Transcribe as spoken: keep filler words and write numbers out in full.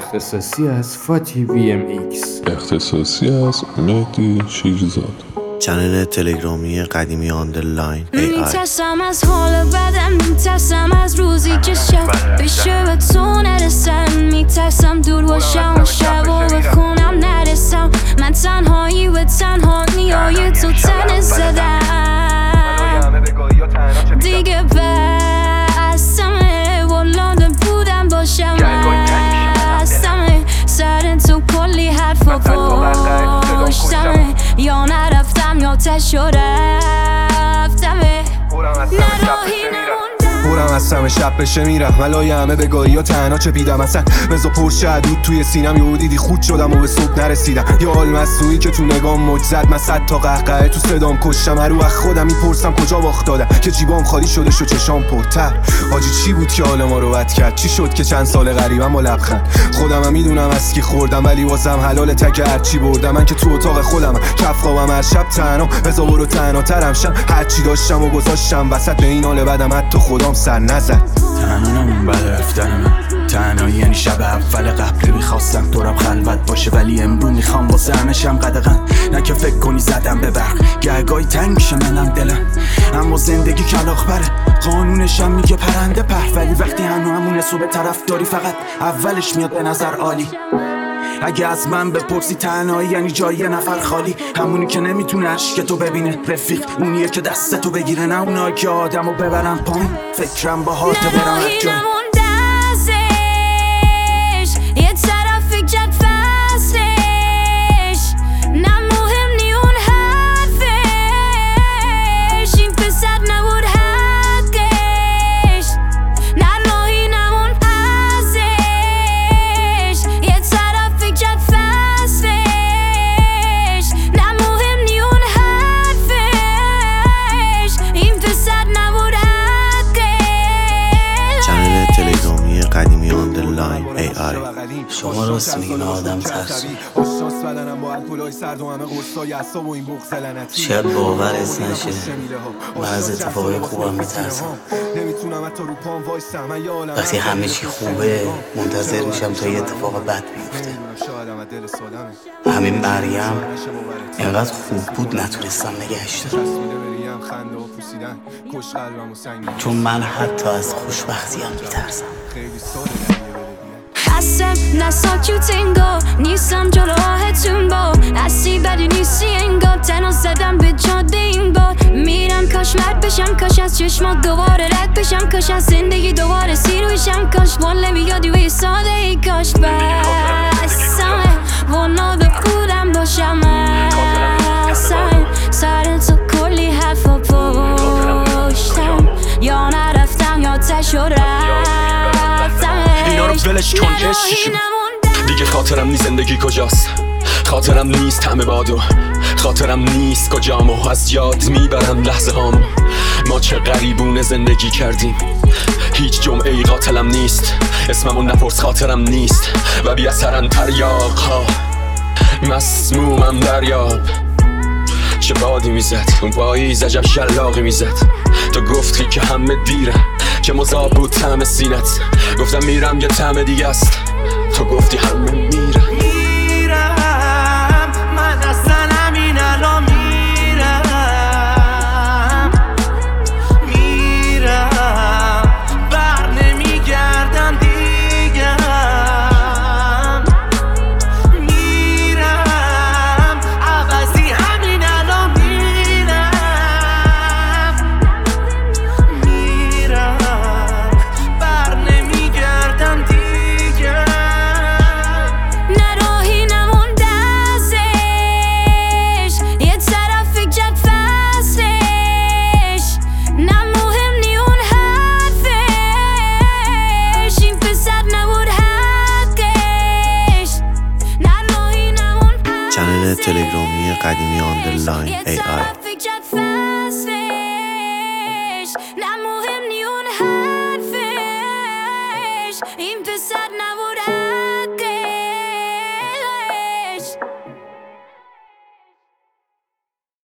اختصاصی از فاتی وی ام ایکس، اختصاصی از مهدی شیرزاد. چنل تلگرامی قدیمی آندرلاین ای آی. میترسم از حال بدم، میترسم از روزی که شب بشه و تو نرسم، میترسم دور باشم و شب و بخونم نرسم. من تنهایی و تنهایی های تو تنه زدم دیگه، بستمه و لندن بودم باشم، بستمه سر تو کلی حرف و پشتمه، یا نرفتم یا تشو رفتمه، نراهی نموندم. پورم از همه شب بشه میرم ملای همه بگاهی یا تنها چه پیدم اصلا بزا پرشه عدود توی سینم یهو دیدی خود شدم و به صبح نرسیدم. یا حال مسئولی که تو نگام موج زد، من صد تا قهقهه تو صدام کشتم. رو از خودم میپرسم کجا باخت دادم که جیبام خالی شده شو چشام پرتر. حاجی چی بود که حال ما رو بد کرد؟ چی شد که چند سال غریبم با لبخند؟ خودم هم میدونم از کی خوردم ولی واسم حلال تک هرچی بردم. من که تو اتاق خودم کف خوابم هر شب تنها، بزا برو تنها ترم شم. هرچی داشتم و گذاشتم وسط، به این حال بدم حتی خودم سر نزد. تنها نمون بعد رفتن من، تنهایی یعنی شب اول قبلی میخواستم دورم خلوت باشه، ولی امرو میخوام واسه همشم قدغن. نه که فکر کنی زدم به برق، گرگای تنگ میشه منم دلم، اما زندگی کلاغ بره. قانونشم میگه پرنده پر، ولی وقتی هنو همونه سو به طرف داری فقط اولش میاد به نظر عالی. اگه از من بپرسی تنهایی یعنی جای یه نفر خالی، همونی که نمیتونه عشق تو ببینه. رفیق اونیه که دستتو بگیره، نه اونایی که آدمو ببرن پایین. فکرم با هات برم هر جای. یه طرف فکرت فصلش، نه مهم نی اون حرفش، این پسر نبود حقش، نه راهی نمون ازش. یه طرف فکرت فصلش، نه مهم نی اون حرفش، این پسر نبود حقش. چنل تلگرامی قدیمی آندرلاین ای آی. شما راست میگین آدم ترسون، شاید باورت نشه من از اتفاقای خوبم میترسم. وقتی همه چی خوبه منتظر میشم تا یه اتفاق بد بیفته. همین مریم اینقدر خوب بود نتونستم نگهش دارم، چون من حتی از خوشبختیم میترسم. هستم نه ساکت انگار، نیستم جلوهتون با هستی بدی نیستی انگار. تنها زدم به جاده این بار، میرم کاش مرد بشم، کاش از چشمات دوباره رد بشم، کاش از زندگی دوباره سیر بشم، کاش واله بیادی و ساده ای، کاش بستمه و ناده بودم باشم، بستمه سر تو کلی حرف و پشتم، یا نرفتم یا تشو رفتم. اینا رو ولش کن عشقشون دیگه. خاطرم نیست زندگی کجاست، خاطرم نیست همه بادو، خاطرم نیست کجامو از یاد میبرم لحظه هامو. ما چه غریبونه زندگی کردیم، هیچ جمعه ای قاتلم نیست، اسممون نپرس خاطرم نیست. و بی اثرن تریاق ها، مسمومم دریاب. چه بادی میزد اون پاییز، عجب شلاقی میزد. تو گفتی که همه دیره، چه مذاب بود طعم سینت. گفتم میرم یه طعم دیگه است، تو گفتی همه میره. میرم من اصلا همین الان میرم، میرم بر نمیگردم دیگه، میرم عوضی همین الان میرم، میرم بر نمیگردم دیگه. نراهی نمونده ازش، یه طرف فکرت فصلش، نه مهم نی اون حرفش، این پسر نبود حقش، نراهی نمون ازش. چنل تلگرامی قدیمی آندرلاین ای آی. فکرت فصلش، نه مهم نی اون حرفش، این پسر